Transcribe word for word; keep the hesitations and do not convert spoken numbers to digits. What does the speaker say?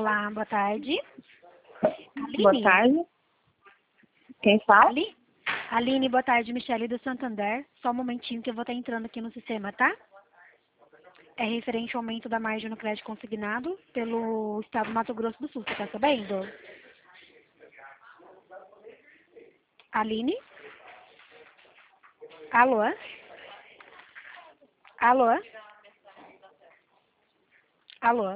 Olá, boa tarde. Aline? Boa tarde. Quem fala? Ali? Aline, boa tarde. Michele do Santander. Só um momentinho que eu vou estar entrando aqui no sistema, tá? É referente ao aumento da margem no crédito consignado pelo Estado do Mato Grosso do Sul. Você tá sabendo? Aline? Alô? Alô? Alô?